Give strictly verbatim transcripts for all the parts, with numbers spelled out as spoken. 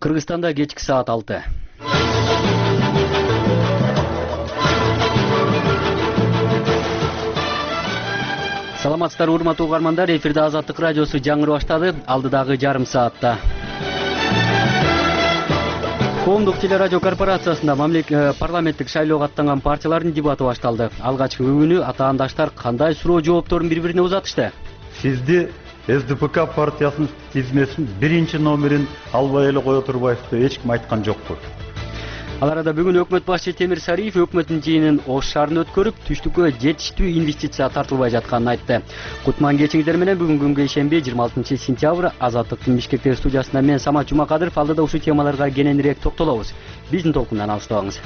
Кыргызстанда кечки саат алты. Саламатсыздар урматтуу угармандар, эфирде Азаттык радиосу жаңыры баштады. Алдыдагы жарым саатта Коомдук телерадио корпорациясында парламенттик шайлоого аттанган партиялардын дебаты башталды. Алгачкы күнү атаандаштар кандай суроо жоопторун бири-бирине узатышты? Сизди эс дэ пэ ка партиясынын тизмесин биринчи номерин албай эле кое турбайсыз деп эч ким айткан жокпу. Ал арада бүгүн өкмөт башчы Темир Сариев өкмөттүн жыйынын Ош шаарында өткөрүп, түштүккө жетиштүү инвестиция тартылбай жатканын айтты. Кутман кечиңиздер менен бүгүн күнгө ишемби жыйырма алтынчы сентябрь Азаттыктын Бишкектеги студиясында мен Самат Жумакадыров алдыда ушул темаларга кененирээк токтолобуз. Биздин толкундан алыстабаңыз.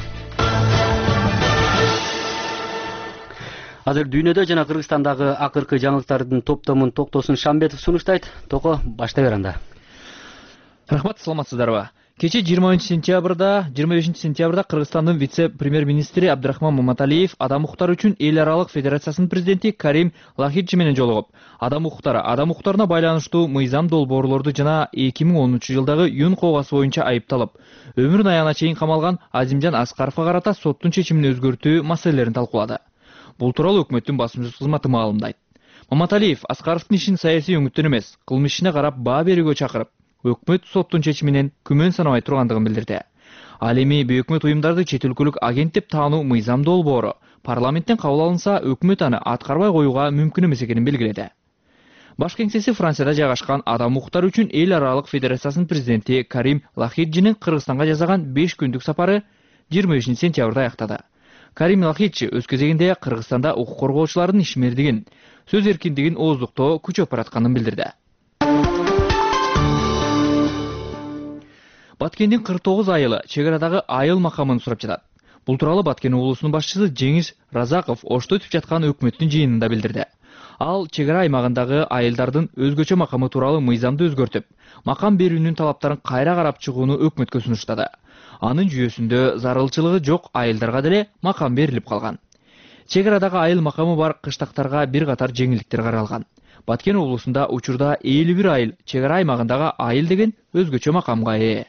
Азыр дүйнөдө жана Кыргызстандагы акыркы жаңылыктардын топтомун Токтосун Шамбетов сунуштайт. Тoko баштай бер анда. Рахмат, саламатсыздарбы? Кече жыйырма үчүнчү сентябрда, жыйырма бешинчи сентябрда Кыргызстандын вице-премьер-министри Абдрахман Маматалиев адам укуктары үчүн эл аралык федерациясынын президенти Карим Лахиджи менен жолугуп, адам укуктары, адам укуктарына байланыштуу мыйзам долбоорлорду жана эки миң онунчу жылдагы Юн кылгасы боюнча айыпталып, өмүрүн аягына чейин камалган Азимжан Аскаровго карата соттун чечимин өзгөртүү маселелерин талкуулады. Бул тууралуу өкмөттүн басым сөз кызматы маалымдайт. Маматалиев Аскаровдун ишин саясий өңүттөн эмес, кылмыш ишине карап баа берүүгө чакырып, өкмөт соттун чечиминен күмөн санабай тургандыгын билдирди. Ал эми бейөкмөт уюмдарды чет өлкөлүк агент деп таануу мыйзам долбоору парламенттен кабыл алынса, өкмөт аны аткарбай коюуга мүмкүн эмес экенин белгиледи. Баш кеңсеси Францияда жайгашкан адам укуктары үчүн эл аралык федерациясынын президенти Карим Лахиджинин Кыргызстанга жасаган беш күндүк сапары жыйырма бешинчи сентябрда аяктады. Карим Лахиджи өз кезегинде Кыргызстанда укук коргоочулардын ишмердигин, сөз эркиндигин ооздуктоо күчөп баратканын билдирди. Баткендин кырк тогуз айылы чек арадагы айыл макамын сурап жатат. Бул тууралуу Баткен облусунун башчысы Жеңиш Разаков Ошто өтүп жаткан өкмөттүн жыйынында билдирди. Ал чек ара аймагындагы айылдардын өзгөчө макамы тууралуу мыйзамды өзгөртүп, макам берүүнүн талаптарын кайра карап чыгууну өкмөткө сунуштады. Анын жүйөсүндө зарылчылыгы жок айылдарга деле макам берилип калган. Чек арадагы айыл макамы бар кыштактарга бир катар жеңилдиктер каралган. Баткен облусунда учурда элүү бир айыл чек ара аймагындагы айыл деген өзгөчө макамга ээ.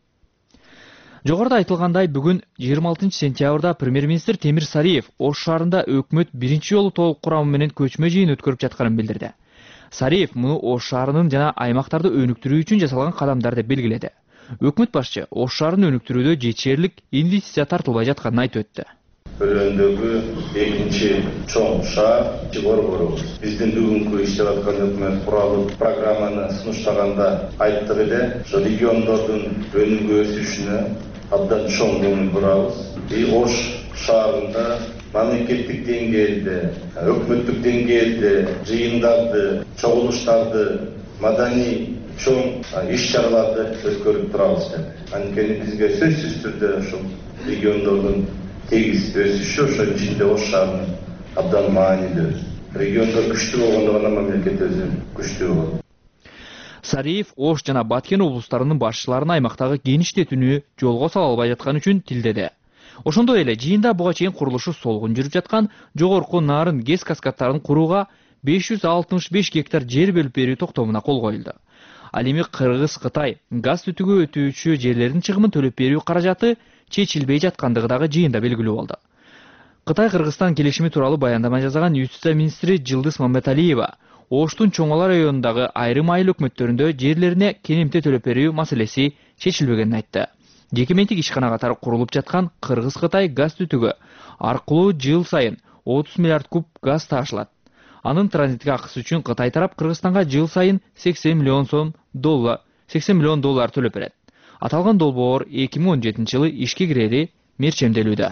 Жогоруда айтылгандай, бүгүн жыйырма алтынчы сентябрда премьер-министр Темир Сариев Ош шаарында өкмөт биринчи жолу толук курамы менен көчмө жыйын өткөрүп жатканын билдирди. Сариев муну Ош шаарынын жана аймактарды өнүктүрүү үчүн жасалган кадамдар деп белгиледи. Өкмөт башчы Ош шаарын өнүктүрүүдө жетишерлик инвестиция тартылбай жатканын айтып өттү. Өлөндөгү экинчи чоң шаар Борборубуз. Биздин бүгүнкү иштеп аткан өкмөт куралып программаны сунуштаганда айттык эле, ошо региондордун өнүгүү өсүшүнө абдан чоң көңүл бурабыз. И Ош шаарында мамлекеттик деңгээлде, өкмөттүк деңгээлде жыйындарды, чогулуштарды, маданий чоң иш-чараларды өткөрүп турабыз. Анткени бизге сөзсүз түрдө ошол региондордун тегиз өсүшү, ошонун ичинде Ош шаарынын абдан маанилүү. Региондор күчтүү болгондо гана мамлекет өзү күчтүү болот. Сариев Ош жана Баткен облустарынын башчыларын аймактагы кеңиштетүүнү жолго сала албай жаткан үчүн тилдеди. Ошондой эле жыйында буга чейин курулушу солгун жүрүп жаткан жогорку Нарын ГЭС каскадтарын курууга беш жүз алтымыш беш гектар жер бөлүп берүү токтомуна кол коюлду. Ал эми Кыргыз-Кытай газ түтүгө өтүүчү жерлердин чыгымын төлөп берүү каражаты чечилбей жаткандыгы дагы жыйында белгилүү болду. Кытай-Кыргызстан келишими тууралуу баяндама жасаган юстиция министри Жылдыз Маматалиева Оштун Чоңалар районундагы айрым айыл өкмөттөрүндө жерлерине кенемте төлөп берүү маселеси чечилбегенин айтты. Жеке ментик ишкана катары курулуп жаткан Кыргыз-Кытай газ түтүгү аркылуу жыл сайын отуз миллиард куб газ таашылат. Анын транзитке акысы үчүн Кытай тарап Кыргызстанга жыл сайын сексен миллион сом доллар, сексен миллион доллар төлөп берет. Аталган долбоор эки миң он жетинчи жылы ишке кирери мерчемделүүдө.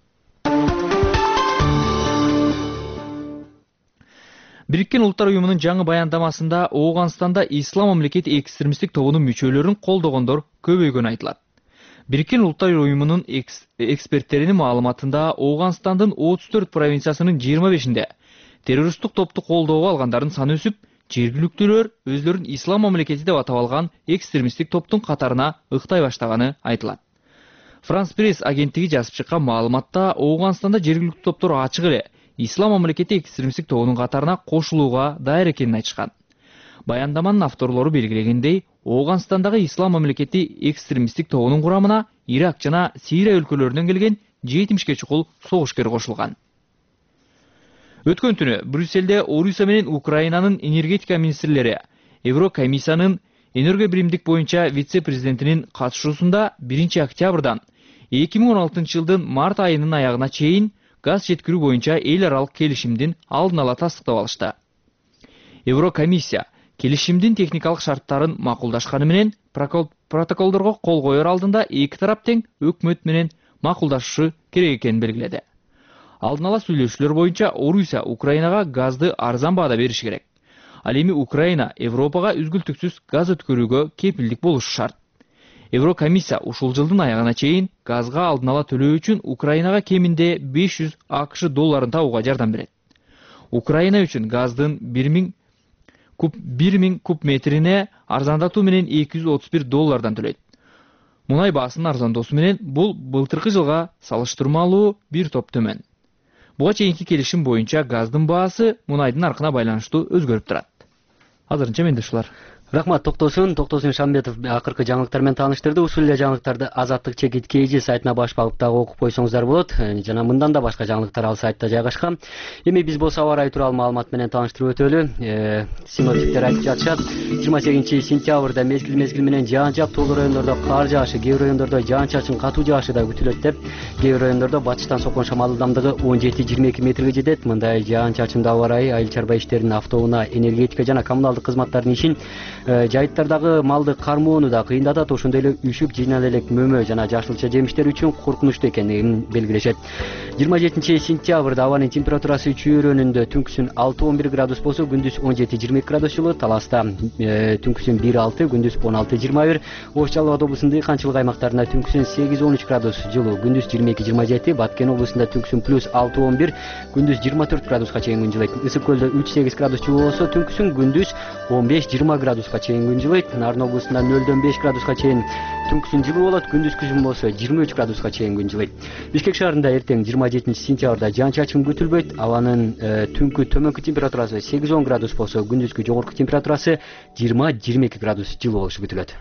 Бириккен Улуттар уюмунун жаңы баяндамасында Ооганстанда Ислам мамлекет экстремисттик тобунун мүчөлөрүн колдогондор көбөйгөнү айтылат. Бириккен Улуттар уюмунун эксперттеринин маалыматында Ооганстандын отуз төрт провинциясынын жыйырма бешинде террористтик топту колдоого алгандардын саны өсүп, жергиликтүүлөр өзлөрүн Ислам мамлекети деп атап алган экстремисттик топтун катарына ыктай баштаганы айтылат. Франс Пресс агенттиги жазып чыккан маалыматта Ооганстанда жергиликтүү топтор ачык эле Ислам мамлекети экстремисттик тобунун катарына кошулууга даяр экенин айтышкан. Баяндаманын авторлору белгилегендей, Ооганстандагы Ислам мамлекети экстремисттик тобунун курамына Ирак жана Сирия өлкөлөрүнөн келген жетимишке чукул согушкер кошулган. Өткөн түнү Брюссельде Орусия менен Украинанын энергетика министрлери Еврокомиссиянын энерго биримдик боюнча вице-президентинин катышуусунда биринчи октябрдан эки миң он алтынчы жылдын март айынын аягына чейин газ жеткирүү боюнча эл аралык келишимдин алдын ала тастыктап алышты. Еврокомиссия келишимдин техникалык шарттарын макулдашканы менен протоколдорго кол коер алдында эки тарап тең өкмөт менен макулдашышы керек экенин белгиледи. Алдын ала сүйлөшүүлөр боюнча Орусия Украинага газды арзан баада бериши керек. Ал эми Украина Европага үзгүлтүксүз газ өткөрүүгө кепилдик болушу шарт. Еврокомиссия ушул жылдын аягына чейин газга алдын ала төлөө үчүн Украинага кеминде беш жүз АКШ долларын табууга жардам берет. Украина үчүн газдын бир миң куб бир миң куб метрине арзандатуу менен эки жүз отуз бир доллардан төлөйт. Мунай баасынын арзандоосу менен бул былтыркы жылга салыштырмалуу бир топ төмөн. Буга чейинки келишим боюнча газдын баасы мунайдын наркына байланыштуу өзгөрүп турат. Азырынча менде ушулар. Рахмат, Токтосун, Токтосун Шамбетов акыркы жаңылыктар менен тааныштырды. Ушул эле жаңылыктарды Азаттык чекит kg сайтына баш багып дагы окуп койсоңуздар болот. Жана мындан да башка жаңылыктар ал сайтта жайгашкан. Эми биз болсо аба ырайы тууралуу маалымат менен тааныштырып өтөлү. Синоптиктер айтып жатышат, жыйырма сегизинчи сентябрда мезгил мезгил менен жаан жаап, тоолуу райондордо кар жаашы, кээ бир райондордо жаан-чачын катуу жаашы да күтүлөт деп, кээ бир райондордо батыштан соккон шамал ылдамдыгы он жети жыйырма эки метрге жетет. Мындай жаан-чачындуу аба ырайы айыл чарба иштеринин, автоунаа, энергетика жана коммуналдык кызматтардын ишин, жайыттардагы малды кармоону да кыйындатат. Ошондой эле үшүк, жыйнал элек мөмө жана жашылча жемиштер үчүн коркунучтуу экендигин белгилешет. жыйырма жетинчи сентябрда абанын температурасы чөйрөнүндө түнкүсүн алты он бир градус болсо, күндүз он жети жыйырма эки градус жылуу, Таласта түнкүсүн бир алты, күндүз он алты жыйырма бир, Ош Жалал Абад облусунун дыйканчылык аймактарында түнкүсүн сегиз он үч градус жылуу, күндүз жыйырма эки жыйырма жети, Баткен облусунда түнкүсүн плюс алты он бир, күндүз жыйырма төрт градуска чейин күн жылыйт. Ысык көлдө үч сегиз градус жылуу болсо, түнкүсүн күндүз он беш жыйырма градуска чейин күн жылыйт. Нарын облусунда нөлдөн беш градуска чейин түнкүсүн жылуу болот, күндүз күзүн болсо жыйырма үч градуска чейин күн жылыйт. Бишкек шаарында эртең жыйырма жетинчи сентябрда жаан-чачын күтүлбөйт. Абанын түнкү төмөнкү температурасы сегиз он градус болсо, күндүзкү жогорку температурасы жыйырма жыйырма эки градус жылуу болушу күтүлөт.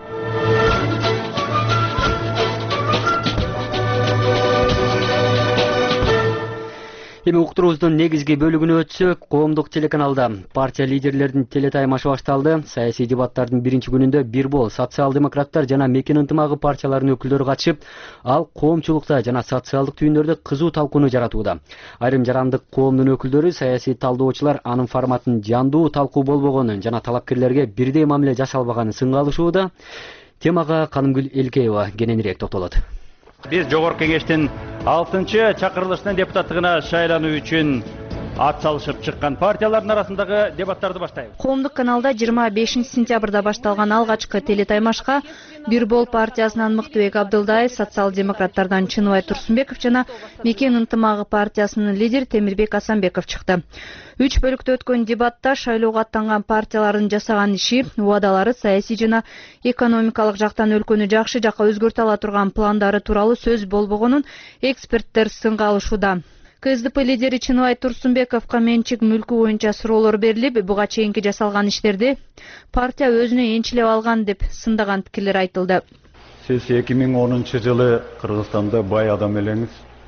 Эми уктуруубуздун негизги бөлүгүнө өтсөк, коомдук телеканалда партия лидерлеринин телетаймашы башталды. Саясий дебаттардын биринчи күнүндө бир бол социал-демократтар жана Мекен ынтымагы партияларынын өкүлдөрү катышып, ал коомчулукта жана социалдык түйүндөрдө кызуу талкууну жаратууда. Айрым жарандык коомдун өкүлдөрү саясий талдоочулар анын форматын жандуу талкуу болбогонун жана талапкерлерге бирдей мамиле жасалбаганын сынга алышууда. Темага Канымгүл Элкеева кененирээк токтолот. Биз жогорку кеңештин алтынчы чакырылышынын депутаттыгына шайлануу үчүн ат салышып чыккан партиялардын арасындагы дебаттарды баштайбыз. Коомдук каналда жыйырма бешинчи сентябрда башталган алгачкы телетаймашка Бир бол партиясынан Мыктыбек Абдылдаев, социал-демократтардан Чыныбай Турсунбеков жана Мекен ынтымагы партиясынын лидери Темирбек Асанбеков чыкты. Үч бөлүктө өткөн дебатта шайлоого аттанган партиялардын жасаган иши, убадалары, саясий жана экономикалык жактан өлкөнү жакшы жакка өзгөртө ала турган пландары тууралуу сөз болбогонун эксперттер сынга алышууда. КСДП лидери Чыныбай Турсунбековго менчик мүлкү боюнча суроолор берилип, буга чейинки жасалган иштерди партия өзүнө энчилеп алган деп сындаган пикирлер айтылды. Сиз эки миң онунчу жылы Кыргызстанда бай адам элеңиз.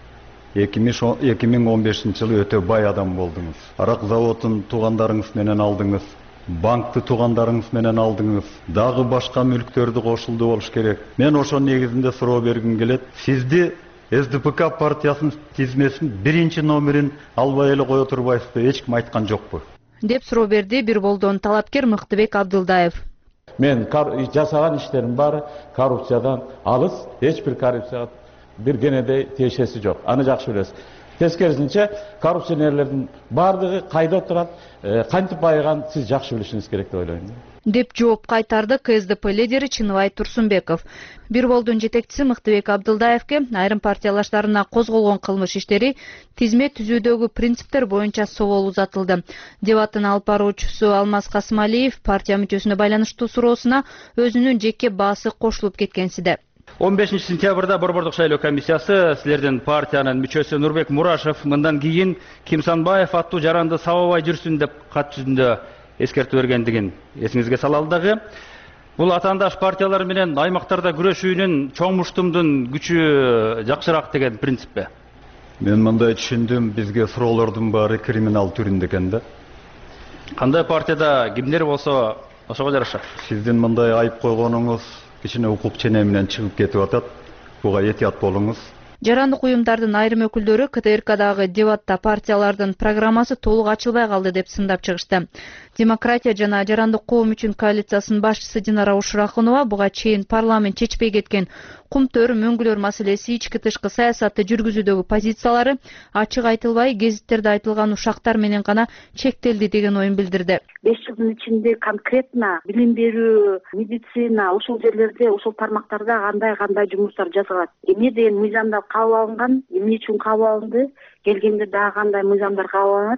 эки миң он бешинчи жылы өтө бай адам болдуңуз. Арак заводун туугандарыңыз менен алдыңыз. Банкты туугандарыңыз менен алдыңыз. Дагы башка мүлктөрдү кошулду болуш керек. Мен ошол негизинде суроо бергим келет. Сизди СДПК партиясынын тизмесин биринчи номерин албай эле кое турбайсызбы? Эч ким айткан жокпу? Деп суроо берди Бир болдон талапкер Мыктыбек Абдылдаев. Мен жасаган иштерим баары коррупциядан алыс, эч бир коррупцияга бир кенеде тиешеси жок. Аны жакшы билесиз. Тескерисинче, коррупционерлердин баардыгы кайда турат, кантип байыган сиз жакшы билишиңиз керек деп ойлойм. Деп жооп кайтарды КСДП лидери Чыныбай Турсунбеков. Бир болдун жетекчиси Мыктыбек Абдылдаевке айрым партиялаштарына козголгон кылмыш иштери тизме түзүүдөгү принциптер боюнча соол узатылды. Дебаттын алып баруучусу Алмаз Касымалиев партия мүчөсүнө байланыштуу суроосуна өзүнүн жеке баасы кошулуп кеткенсиде. он бешинчи сентябрда Борбордук шайлоо комиссиясы силердин партиянын мүчөсү Нурбек Мурашев мындан кийин Кимсанбаев аттуу жаранды сабабай жүрсүн деп кат жүзүндө эскертүү бергендигин эсиңизге салалы дагы. Бул атаандаш партиялар менен аймактарда күрөшүүнүн чоң муштумдун күчү жакшыраак деген принциппи? Мен мындай түшүндүм, бизге суроолордун баары криминал түрүндө экен да. Кандай партияда кимдер болсо ошого жараша? Сиздин мындай айып койгонуңуз кичине укук ченем менен чыгып кетип атат. Буга этият болуңуз. Жарандык уюмдардын айрым өкүлдөрү КТРКдагы дебатта партиялардын программасы толук ачылбай калды деп сындап чыгышты. Демократия жана жарандык коом үчүн коалициясынын башчысы Динара Ушурахунова буга чейин парламент чечпей кеткен кумтөр, мөңгүлөр маселеси, ички тышкы саясатты жүргүзүүдөгү позициялары ачык айтылбай, гезиттерде айтылган ушактар менен гана чектелди деген оюн билдирди. беш жылдын ичинде конкретно билим берүү, медицина ушул жерлерде, ушул тармактарда кандай кандай жумуштар жасалат, эмне деген мыйзамдар кабыл алынган, эмне үчүн кабыл алынды, келгенде дагы кандай мыйзамдар кабыл алынат,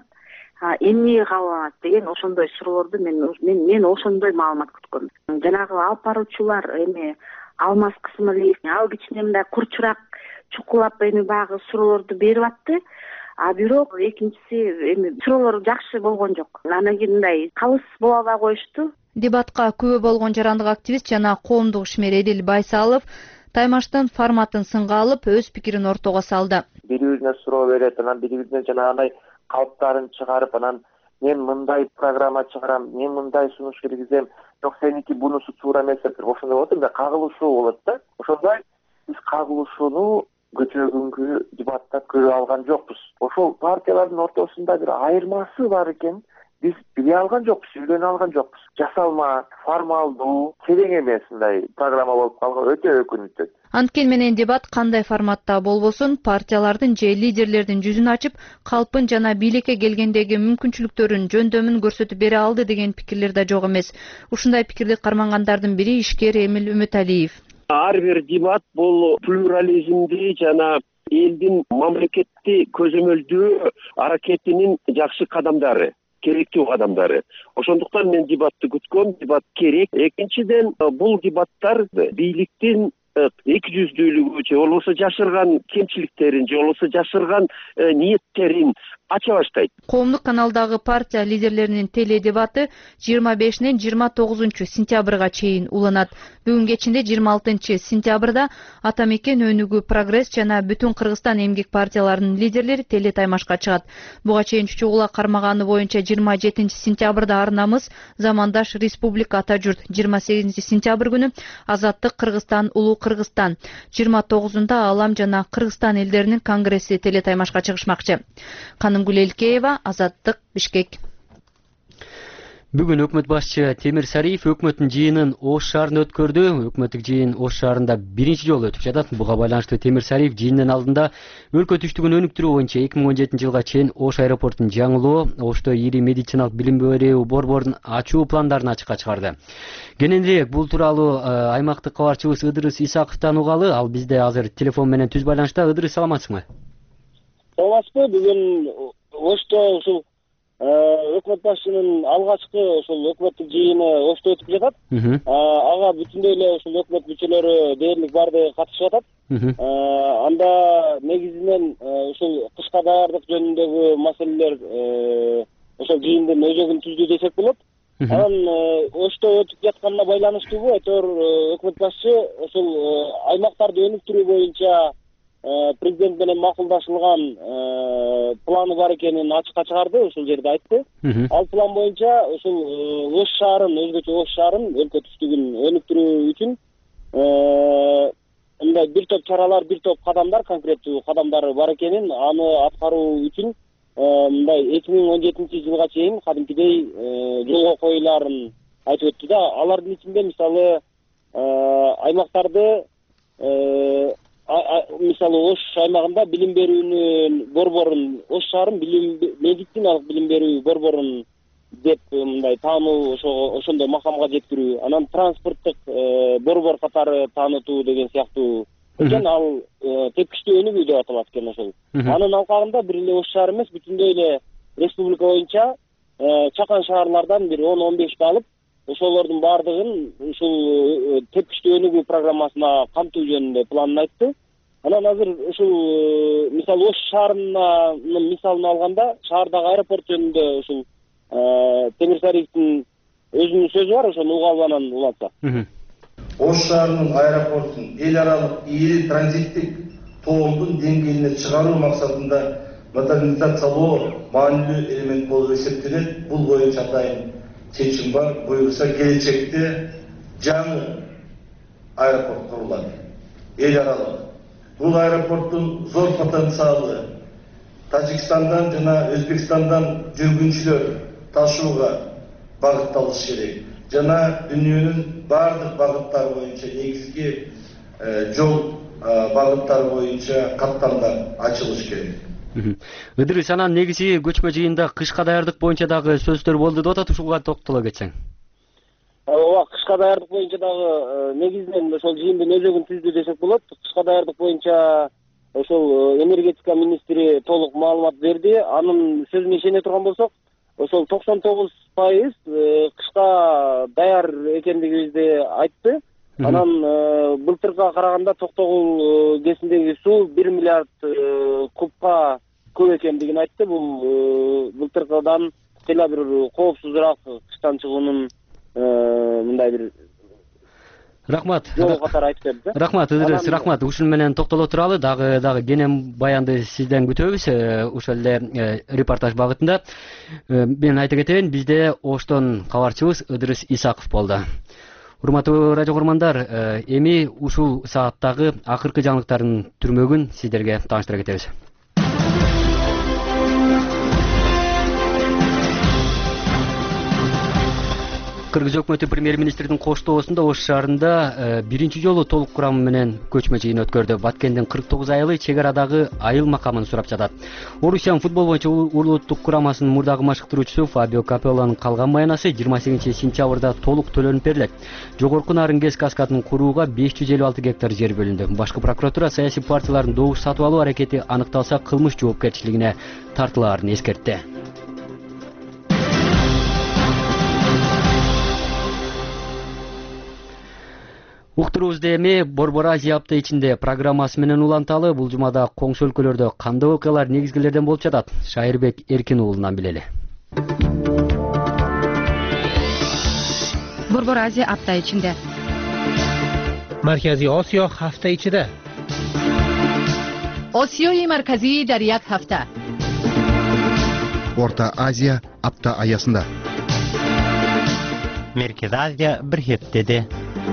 эмнеге кабыл алынат деген ошондой суроолорду мен мен мен ошондой маалымат күткөм. Жанагы алып баруучулар эми Алмаз Кысмалиев ал кичине мындай курчурак чукулап эми баягы суроолорду берип атты. А бирок экинчиси эми суроолор жакшы болгон жок. Анан кийин мындай калыс боло албай коюшту. Дебатка күбө болгон жарандык активист жана коомдук ишмер Эдил Байсалов таймаштын форматын сынга алып, өз пикирин ортого салды. Бири-бирине суроо берет, анан бири-бирине жанагындай калыптарын чыгарып, анан мен мындай программа чыгарам, мен мындай сунуш киргизем, жок сеники бунусу туура эмес деп ошондой болот, мындай кагылышуу болот да. Ошондой биз кагылышууну көчө күнгү дебатта көрө алган жокпуз. Ошол партиялардын ортосунда бир айырмасы бар экен. Биз биле алган жокпуз, үйлөнө алган жокпуз. Жасалма, формалдуу, терең эмес мындай программа болуп калган өтө өкүнүчтүү. Анткени менен дебат кандай форматта болбосун, партиялардын же лидерлердин жүзүн ачып, калпын жана бийликке келгендеги мүмкүнчүлүктөрүн, жөндөмүн көрсөтүп бере алды деген пикирлер да жок эмес. Ушундай пикирди кармангандардын бири ишкер Эмил Үмүталиев. Ар бир дебат бул плюрализмди жана элдин мамлекетти көзөмөлдөө аракетинин жакшы кадамдары, керектүү кадамдары. Ошондуктан мен дебатты күткөм, дебат керек. Экинчиден, бул дебаттар бийликтин эки жүздүүлүгү же болбосо жашырган кемчиликтерин же болбосо жашырган ниеттерин ача баштайт. Коомдук каналдагы партия лидерлеринин теле дебаты жыйырма бешинен жыйырма тогузунчу сентябрга чейин уланат. Бүгүн кечинде жыйырма алтынчы сентябрда Ата Мекен, Өнүгүү, Прогресс жана Бүтүн Кыргызстан эмгек партияларынын лидерлери теле таймашка чыгат. Буга чейин чучугула кармаганы боюнча жыйырма жетинчи сентябрда Ар намыс, Замандаш, Республика, Ата журт, жыйырма сегизинчи сентябрь күнү Азаттык Кыргызстан, Улуу Кыргызстан, жыйырма тогузунда Алам жана Кыргызстан элдеринин конгресси теле таймашка чыгышмакчы. Канынгүл Элкеева, Азаттык, Бишкек. Бүгүн өкмөт башчы Темир Сариев өкмөттүн жыйынын Ош шаарында өткөрдү. Өкмөттүк жыйын Ош шаарында биринчи жолу өтүп жатат. Буга байланыштуу Темир Сариев жыйындын алдында өлкө түштүгүн өнүктүрүү боюнча эки миң он жетинчи жылга чейин Ош аэропортун жаңылоо, Ошто ири медициналык билим берүү борборун ачуу пландарын ачыкка чыгарды. Кененирээк бул тууралуу аймактык кабарчыбыз Ыдырыс Исаковдон угалы. Ал бизде азыр телефон менен түз байланышта. Ыдырыс, саламатсыңбы? Саламатсызбы? Бүгүн Ошто ушул өкмөт башчынын алгачкы ушул өкмөттүк жыйыны Ошто өтүп жатат. Ага бүтүндөй эле ушул өкмөт мүчөлөрү дээрлик баардыгы катышып атат. Анда негизинен ушул кышка даярдык жөнүндөгү маселелер ошол жыйындын өзөгүн түздү десек болот. Анан Ошто өтүп жатканына байланыштуу айтор өкмөт башчы ушул аймактарды өнүктүрүү боюнча президент менен макулдашылган планы бар экенин ачыкка чыгарды, ушул жерде айтты. Ал план боюнча ушул Ош шаарын, өзгөчө Ош шаарын өлкө түштүгүн өнүктүрүү үчүн мындай бир топ чаралар, бир топ кадамдар, конкреттүү кадамдар бар экенин, аны аткаруу үчүн мындай эки миң он жетинчи жылга чейин кадимкидей жолго коюларын айтып өттү да. Алардын ичинде мисалы аймактарды мисалы Ош аймагында билим берүүнүн борборун, Ош шаарын билим медициналык билим берүү борборун деп мындай таануу, ошондой макамга жеткирүү, анан транспорттук борбор катары таанытуу деген сыяктуу экен. Ал тепкичтүү өнүгүү деп аталат экен ошол. Анын алкагында бир эле Ош шаары эмес, бүтүндөй эле республика боюнча чакан шаарлардан бир он он бешти алып, ошолордун баардыгын ушул тепкичтүү өнүгүү программасына камтуу жөнүндө планын айтты. Анан азыр ушул мисалы Ош шаарынын мисалын алганда, шаардагы аэропорт жөнүндө ушул Темир Сариевдин өзүнүн сөзү бар, ошону угуп алып анан улантса. Ош шаарынын аэропортун эл аралык ири транзиттик тоомдун деңгээлине чыгаруу максатында модернизациялоо маанилүү элемент болуп эсептелет. Бул боюнча атайын чечим бар. Буюрса келечекте жаңы аэропорт курулат. Эл аралык. Бул аэропорттун зор потенциалы Тажикстандан жана Өзбекстандан жүргүнчүлөр ташууга багытталышы керек. Жана дүйнөнүн бардык багыттары боюнча негизги жол багыттары боюнча каттамдар ачылыш керек. Ыдырыс, анан негизи көчмө жыйында кышка даярдык боюнча дагы сөздөр болду деп атат, ушуга токтоло кетсең. Ооба, кышка даярдык боюнча дагы негизинен ошол жыйындын өзөгүн түздү десек болот. Кышка даярдык боюнча ошол энергетика министри толук маалымат берди. Анын сөзүнө ишене турган болсок, ошол токсон тогуз пайыз кышка даяр экендигибизди айтты. Анан былтырга караганда Токтогул кесиндеги суу бир миллиард кубка көп экендигин айтты. Бул былтыркыдан эле бир коопсузураак кыштан чыгуунун мындай бир Рахмат. Жол катары айтып берди. Рахмат, Ыдырыс, рахмат. Ушун менен токтоло туралы, дагы дагы кенен баянды сизден күтөбүз. Ошол эле репортаж багытында. Мен айта кетейин, бизде Оштон кабарчыбыз Ыдырыс Исаков болду. Урматтуу радио көрөрмандар, эми ушул сааттагы акыркы жаңылыктардын түрмөгүн сиздерге тааныштыра кетебиз. Кыргыз өкмөтү премьер-министрдин коштоосунда Ош шаарында биринчи жолу толук курамы менен көчмө жыйын өткөрдү. Баткендин кырк тогуз айылы чек арадагы айыл макамын сурап жатат. Орусиянын футбол боюнча улуттук курамасынын мурдагы машыктыруучусу Фабио Капеллонун калган маянасы жыйырма сегизинчи сентябрда толук төлөнүп берилет. Жогорку Нарынгес каскадын курууга беш жүз элүү алты гектар жер бөлүндү. Башкы прокуратура саясий партиялардын добуш сатып алуу аракети аныкталса кылмыш жоопкерчилигине тартылаарын эскертти. Уктуруубузду эми Борбор Азия апта ичинде программасы менен уланталы. Бул жумада коңшу өлкөлөрдө кандай окуялар негизгилерден болуп жатат? Шайырбек Эркин уулунан билели. Борбор Азия апта ичинде. Маркази Осиё ҳафта ичида. Осиёи марказии дар як ҳафта. Орта Азия апта аясында. Меркез Азия бир хептеде.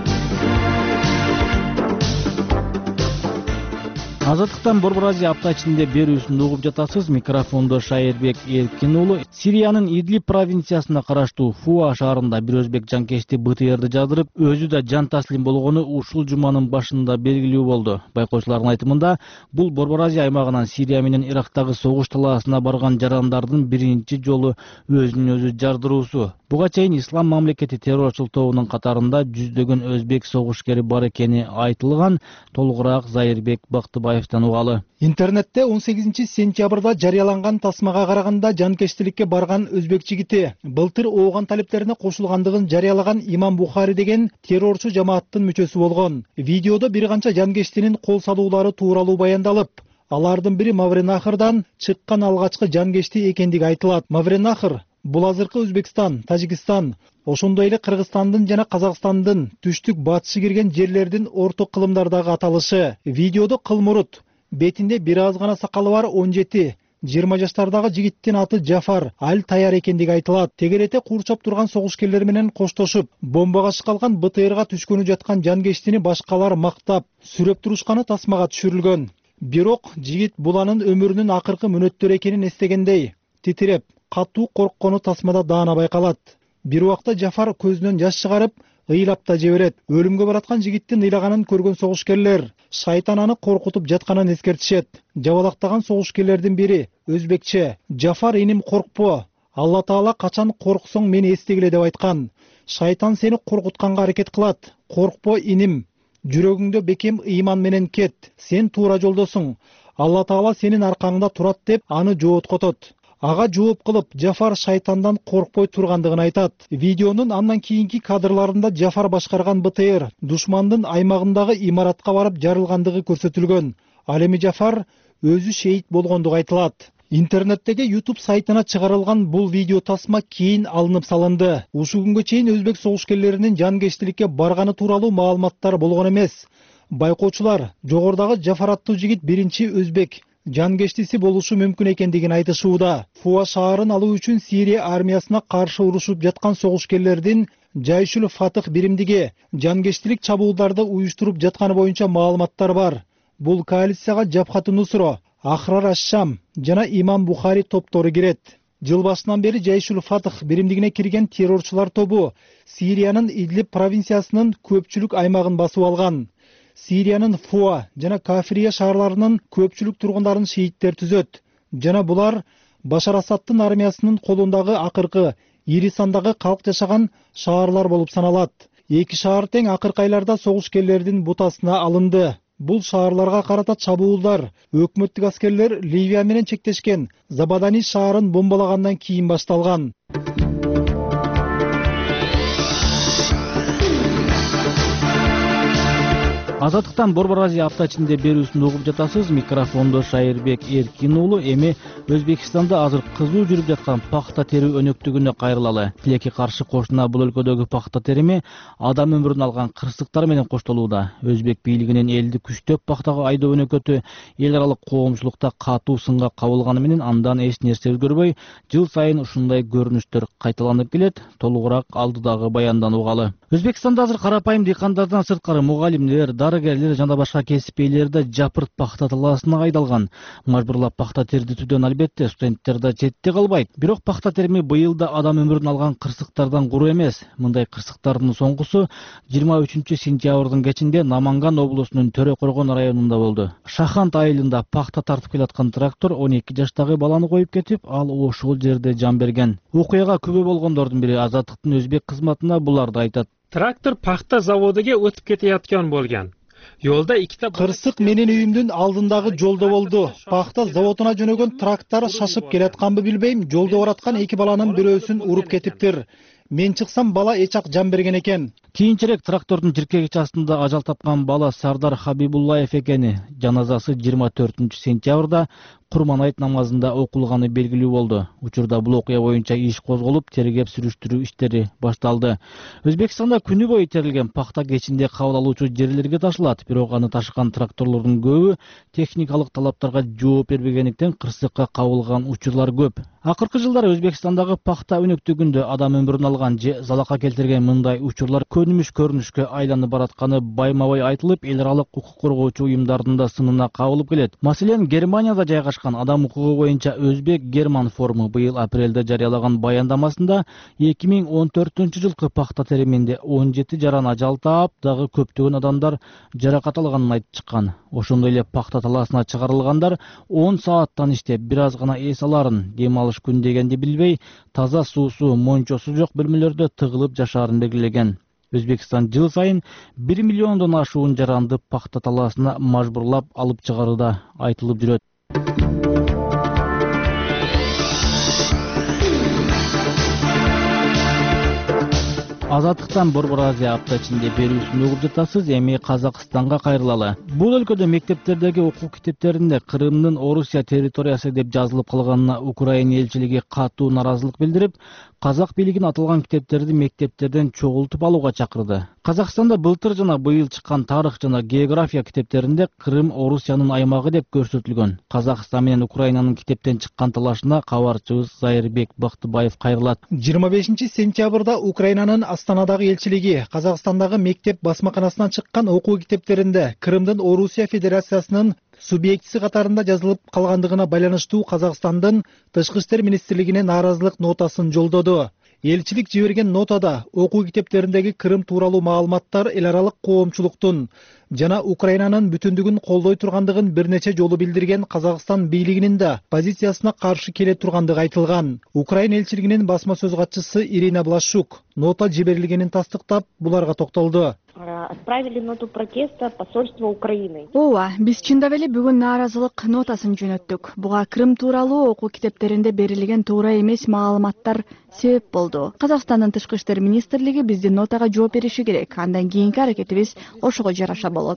Азаттыктан Борбор Азия апта ичинде берүүсүн угуп жатасыз. Микрофондо Шайырбек Эркин уулу. Сириянын Идлиб провинциясына караштуу Фуа шаарында бир өзбек жанкечти БТРди жаздырып, өзү да жан таслим болгону ушул жуманын башында белгилүү болду. Байкоочулардын айтымында, бул Борбор Азия аймагынан Сирия менен Ирактагы согуш талаасына барган жарандардын биринчи жолу өзүн өзү жардыруусу. Буга чейин Ислам мамлекети террорчул тобунун катарында жүздөгөн өзбек согушкери бар экени айтылган. Толугураак Зайырбек Бактыбаевден угалы. Интернетте он сегизинчи сентябрда жарыяланган тасмага караганда жанкечтиликке барган өзбек жигити былтыр ооган талептерине кошулгандыгын жарыялаган Имам Бухари деген террорчу жамааттын мүчөсү болгон. Видеодо бир канча жанкечтинин кол салуулары тууралуу баяндалып, алардын бири Мавренахрдан чыккан алгачкы жанкечти экендиги айтылат. Мавренахр бул азыркы Өзбекстан, Тажикстан, ошондой эле Кыргызстандын жана Казакстандын түштүк батышы кирген жерлердин орто кылымдардагы аталышы. Видеодо кылмурут, бетинде бир аз гана сакалы бар он жети жыйырма жаштардагы жигиттин аты Джафар Аль-Таяр экендиги айтылат. Тегерете курчап турган согушкерлер менен коштошуп, бомбага чыккан БТРга түшкөнү жаткан жанкечтини башкалар мактап, сүрөп турушканы тасмага түшүрүлгөн. Бирок жигит буланын өмүрүнүн акыркы мүнөттөрү экенин эстегендей, титиреп, катуу корккону тасмада даана байкалат. Бир убакта Джафар көзүнөн жаш чыгарып, ыйлап да жиберет. Өлүмгө бараткан жигиттин ыйлаганын көргөн согушкерлер шайтан аны коркутуп жатканын эскертишет. Жабалактаган согушкерлердин бири өзбекче: "Джафар иним, коркпо. Алла Таала качан корксоң мени эстегиле" деп айткан. "Шайтан сени коркутканга аракет кылат. Коркпо иним. Жүрөгүңдө бекем ыйман менен кет. Сен туура жолдосуң. Алла Таала сенин аркаңда турат" деп аны жооткотот. Ага жооп кылып, Джафар шайтандан коркпой тургандыгын айтат. Видеонун андан кийинки кадрларында Джафар башкарган БТР душмандын аймагындагы имаратка барып жарылгандыгы көрсөтүлгөн. Ал эми Джафар өзү шейит болгондугу айтылат. Интернеттеги YouTube сайтына чыгарылган бул видео тасма кийин алынып салынды. Ушул күнгө чейин өзбек согушкерлеринин жанкечтиликке барганы тууралуу маалыматтар болгон эмес. Байкоочулар жогорудагы Жафар аттуу жигит биринчи өзбек жанкечтиси болушу мүмкүн экендигин айтышууда. Фуа шаарын алуу үчүн Сирия армиясына каршы урушуп жаткан согушкерлердин Жайшул Фатых биримдиги жанкечтилик чабуулдарды уюштуруп жатканы боюнча маалыматтар бар. Бул коалицияга Жабхат Нусро, Ахрар аш-Шам жана Имам Бухари топтору кирет. Жыл башынан бери Жайшул Фатых биримдигине кирген террорчулар тобу Сириянын Идлиб провинциясынын көпчүлүк аймагын басып алган. Сириянын Фуа жана Кафирия шаарларынын көпчүлүк тургундарын шииттер түзөт. Жана булар Башар Асадтын армиясынын колундагы акыркы ири сандагы калк жашаган шаарлар болуп саналат. Эки шаар тең акыркы айларда согушкерлердин бутасына алынды. Бул шаарларга карата чабуулдар өкмөттүк аскерлер Ливия менен чектешкен Забадани шаарын бомбалагандан кийин башталган. Азаттыктан Борбор Азия апта ичинде берүүсүн угуп жатасыз. Микрофондо Шайырбек Эркин уулу. Эми Өзбекстанда азыр кызуу жүрүп жаткан пахта терүү өнөктүгүнө кайрылалы. Тилекке каршы кошуна бул өлкөдөгү пахта терими адам өмүрүн алган кырсыктар менен коштолууда. Өзбек бийлигинин элди күчтөп пахтага айдоо өнөкөтү эл аралык коомчулукта катуу сынга кабылганы менен андан эч нерсе өзгөрбөй, жыл сайын ушундай көрүнүштөр кайталанып келет. Толугураак алдыдагы баяндан угалы. Өзбекстанда азыр карапайым дыйкандардан сырткары мугалимдер, дарыгерлер жана башка кесип ээлери да жапырт пахта талаасына айдалган. Мажбурлап пахта тердетүүдөн албетте студенттер да четте калбайт. Бирок пахта терими быйыл да адам өмүрүн алган кырсыктардан куру эмес. Мындай кырсыктардын соңгусу жыйырма үчүнчү сентябрдын кечинде Наманган облусунун Төрө Коргон районунда болду. Шахант айылында пахта тартып келаткан трактор он эки жаштагы баланы коюп кетип, ал ошол жерде жан берген. Окуяга күбө болгондордун бири Азаттыктын өзбек кызматына буларды айтат. Трактор пахта заводуга өтүп кетayotgan болгон. Yolda ikkita кырсык менин үйүмдүн алдындагы жолдо болду. Пахта заводуна жөнөгөн трактор шашып келатканбы билбейм, жолдо бараткан эки баланын бирөөсүн уруп кетиптир. Мен чыксам бала эчак жан берген экен. Кийинчерээк трактордун жиркегич астында ажал тапкан бала Сардар Хабибуллаев экени. Жаназасы жыйырма төртүнчү сентябрда Курман айт намазында окулганы белгилүү болду. Учурда бул окуя боюнча иш козголуп, тергеп сүрүштүрүү иштери башталды. Өзбекстанда күнү бою терилген пахта кечинде кабыл алуучу жерлерге ташылат, бирок аны ташыган тракторлордун көбү техникалык талаптарга жооп бербегендиктен кырсыкка кабылган учурлар көп. Акыркы жылдары Өзбекстандагы пахта өнөктүгүндө адам өмүрүн алган же залака келтирген мындай учурлар көнүмүш көрүнүшкө айланып баратканы байма-бай айтылып, эл аралык укук коргоочу уюмдардын да сынына кабылып келет. Маселен, Германияда жайгашкан адам укугу боюнча Өзбек Герман форуму быйыл апрелде жарыялаган баяндамасында эки миң он төртүнчү жылкы пахта териминде он жети жаран ажал таап, дагы көптөгөн адамдар жаракат алганын айтып чыккан. Ошондой эле пахта талаасына чыгарылгандар он сааттан иштеп, бир аз гана эс аларын, дем алыш күн дегенди билбей, таза суусу, мончосу жок бөлмөлөрдө тыгылып жашаарын белгилеген. Өзбекстан жыл сайын бир миллиондон ашуун жаранды пахта талаасына мажбурлап алып чыгарууда айтылып жүрөт. Азаттыктан Борбор Азия апта ичинде берүүсүн угуп жатасыз. Эми Казакстанга кайрылалы. Бул өлкөдө мектептердеги окуу китептеринде Крымдын Орусия территориясы деп жазылып калганына Украина элчилиги катуу наразылык билдирип, казак бийлигин аталган китептерди мектептерден чогултуп алууга чакырды. Казакстанда былтыр жана быйыл чыккан тарых жана география китептеринде Крым Орусиянын аймагы деп көрсөтүлгөн. Казакстан менен Украинанын китептен чыккан талашына кабарчыбыз Зайырбек Бактыбаев кайрылат. жыйырма бешинчи сентябрда Украинанын Астанадагы элчилиги Казакстандагы мектеп басмаканасынан чыккан окуу китептеринде Крымдын Орусия Федерациясынын субъектиси катарында жазылып калгандыгына байланыштуу Казакстандын Тышкы иштер министрлигине нааразылык нотасын жолдоду. Элчилик жиберген нотада окуу китептериндеги Крым тууралуу маалыматтар эл аралык коомчулуктун жана Украинанын бүтүндүгүн колдой тургандыгын бир нече жолу билдирген Казакстан бийлигинин да позициясына каршы келе тургандыгы айтылган. Украина элчилигинин басма сөз катчысы Ирина Блашук нота жиберилгенин тастыктап, буларга токтолду. отправили ноту протеста посольство Украины. Ооба, биз чындап эле бүгүн нааразылык нотасын жөнөттүк. Буга Крым тууралуу окуу китептеринде берилген туура эмес маалыматтар себеп болду. Казакстандын тышкы иштер министрлиги биздин нотага жооп бериши керек. Андан кийинки аракетибиз ошого жараша болот.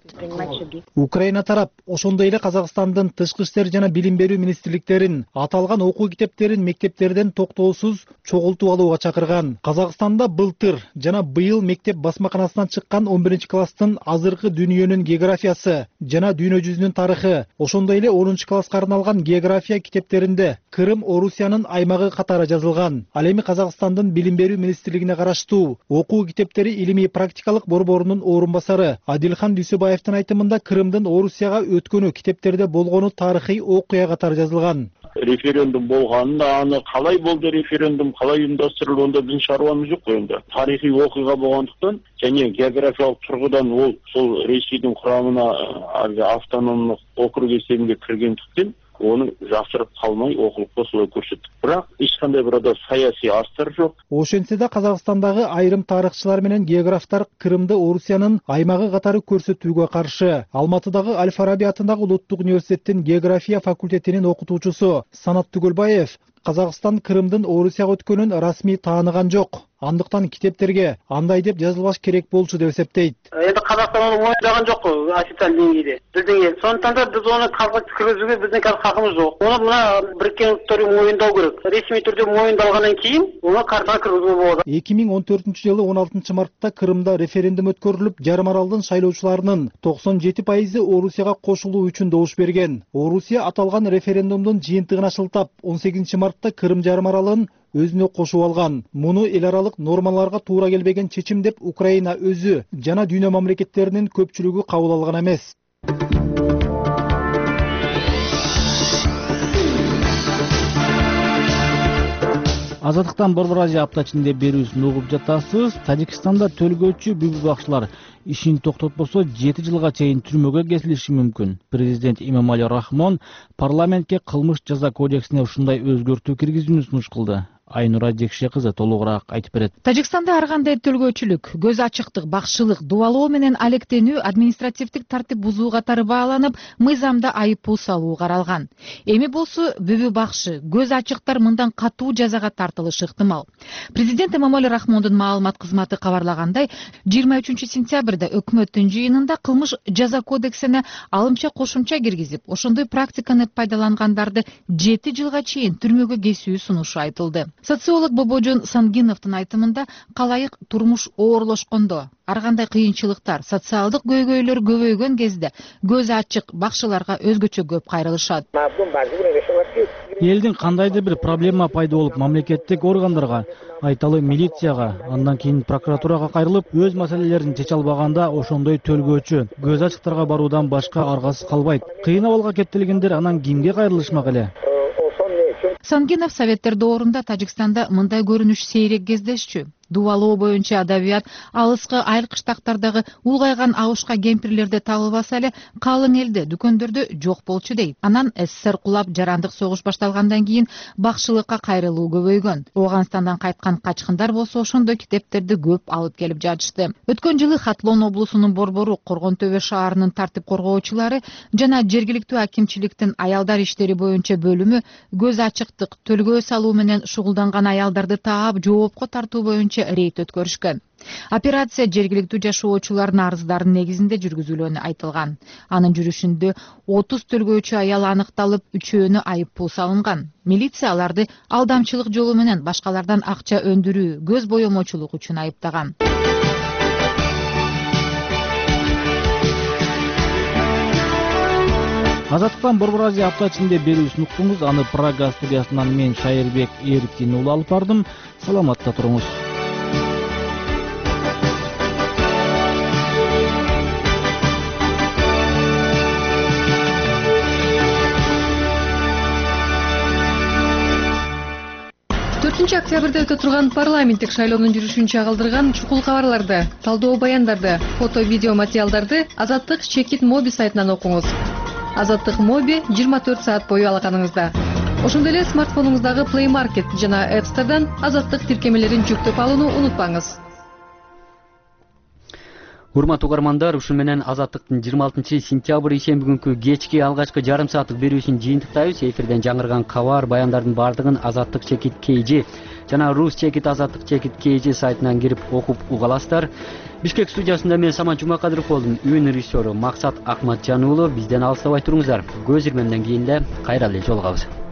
Украина тарап ошондой эле Казакстандын тышкы иштер жана билим берүү министрликтерин аталган окуу китептерин мектептерден токтоосуз чогултуп алууга чакырган. Казакстанда былтыр жана быйыл мектеп басмаканасынан чыккан он биринчи класстын азыркы дүйнөнүн географиясы жана дүйнө жүзүнүн тарыхы, ошондой эле онунчу класска арналган география китептеринде Крым Орусиянын аймагы катары жазылган. Ал эми Казакстандын билим берүү министрлигине караштуу окуу китептери илимий практикалык борборунун орун басары Адилхан Дүйсөбаевдин айтымында Крымдын Орусияга өткөнү китептерде болгону тарыхый окуя катары жазылган. Референдум болгонунда аны калай болду, референдум калай уюмдаштырылганда биздин чаруамыз жок кой энди. Тарыхый окуя болгондуктан және географиялык тургудан ол сол Ресейдин курамына автономдук округ эсебинде киргендиктен onu жасырып калмай окулукта солой көрсөттүк. Бирок эч кандай бир да саясий астар жок. Ошентсе да Казакстандагы айрым тарыхчылар менен географтар Крымды Орусиянын аймагы катары көрсөтүүгө каршы. Алматыдагы Аль-Фараби атындагы Улуттук университеттин география факультетинин окутуучусу Санат Түгөлбаев Казакстан Крымдын Орусияга өткөнүн расмий тааныган жок. Андыктан китептерге андай деп жазылбаш керек болчу деп эсептейт. Эми Казакстан аны мойындаган жок официалдуу деңгейде. Билдиңиз, сондуктан да биз аны калпка киргизүүгө биздин хакыбыз жок. Уну мына Бириккен Улуттар Уюму мойындоо керек. Ресми түрдө мойындалгандан кийин уну картага киргизүүгө болот. эки миң он төртүнчү жылы он алтынчы мартта Крымда референдум өткөрүлүп, жарым аралдын шайлоочуларынын токсон жети пайызы Орусияга кошулуу үчүн добуш берген. Орусия аталган референдумдун жыйынтыгына шылтап он сегизинчи мартта Крым жарым аралын өзүнө кошуп алган. Муну эл аралык нормаларга туура келбеген чечим деп Украина өзү жана дүйнө мамлекеттеринин көпчүлүгү кабыл алган эмес. Азаттыктан Борбор Азия аптачында берүүсүн угуп жатасыз. Тажикстанда төлгөөчү бүбү бакчылар ишин токтотпосо жети жылга чейин түрмөгө кесилиши мүмкүн. Президент Имамали Рахмон парламентке кылмыш жаза кодексине ушундай өзгөртүү киргизүүнү сунуш кылды. Айнура Жекше кызы толугураак айтып берет. Тажикстанда ар кандай төлгөөчүлүк, көз ачыктык, бакшылык, дубалоо менен алектенүү административдик тартип бузуу катары бааланып, мыйзамда айып пул салуу каралган. Эми болсо бүбү бакшы, көз ачыктар мындан катуу жазага тартылышы ыктымал. Президент Эмомали Рахмондун маалымат кызматы кабарлагандай, жыйырма үчүнчү сентябрда өкмөттүн жыйынында кылмыш жаза кодексине алымча кошумча киргизип, ошондой практиканы пайдалангандарды жети жылга чейин түрмөгө кесүү сунушу айтылды. Социолог Бобожон Сангиновдун айтымында калайык турмуш оорлошкондо, ар кандай кыйынчылыктар, социалдык көйгөйлөр көбөйгөн кезде көз ачык бакшыларга өзгөчө көп кайрылышат. Элдин кандайдыр бир проблема пайда болуп, мамлекеттик органдарга, айталы милицияга, андан кийин прокуратурага кайрылып, өз маселелерин чече албаганда ошондой төлгөөчү көз ачыктарга баруудан башка аргасы калбайт. Кыйын абалга кептелгендер анан кимге кайрылышмак эле? Сангинов советтер доорунда Тажикстанда мындай көрүнүш сейрек кездешчү. Дубалоо боюнча адабият алыскы айыл кыштактардагы улгайган абышка кемпирлерде табылбаса эле, калың элде, дүкөндөрдө жок болчу дейт. Анан СССР кулап, жарандык согуш башталгандан кийин бакшылыкка кайрылуу көбөйгөн. Ооганстандан кайткан качкындар болсо ошондой китептерди көп алып келип жатышты. Өткөн жылы Хатлон облусунун борбору, Коргон Төбө шаарынын тартип коргоочулары жана жергиликтүү акимчиликтин аялдар иштери боюнча бөлүмү көз ачыктык, төлгөө салуу менен шугулданган аялдарды таап, жоопко тартуу боюнча рейд өткөрүшкөн. Операция жергиликтүү жашоочулардын арыздарынын негизинде жүргүзүлгөнү айтылган. Анын жүрүшүндө отуз төлгөөчү аял аныкталып, үчөөнү айып пул салынган. Милиция аларды алдамчылык жолу менен башкалардан акча өндүрүү, көз боемочулук үчүн айыптаган. Азаттыктан Борбор Азия аптачында берүүсүн уктуңуз. Аны Прага студиясынан мен Шайырбек Эркин уулу алып бардым. Саламатта туруңуз. төртүнчү октябрда өтө турган парламенттик шайлоонун жүрүшүн чагылдырган чукул кабарларды, талдоо баяндарды, фото видео материалдарды Азаттык Чекит Моби сайтынан окуңуз. Азаттык Моби жыйырма төрт саат бою алаканыңызда. Ошондой эле смартфонуңуздагы Play Market жана App Store'дан Азаттык тиркемелерин жүктөп алууну унутпаңыз. Урматтуу угармандар, ушун менен Азаттыктын жыйырма алтынчы сентябрь ишемби күнкү кечки алгачкы жарым сааттык берүүсүн жыйынтыктайбыз. Эфирден жаңырган кабар, баяндардын бардыгын Азаттык чекит kg жана Рус чекит Азаттык чекит kg сайтынан кирип окуп уга аласыздар. Бишкек студиясында мен Самат Жумакадыров болдум. Үйүн режиссеру Максат Акматжан уулу. Бизден алыстабай туруңуздар. Көз ирмемден кийин эле кайра эле жолугабыз.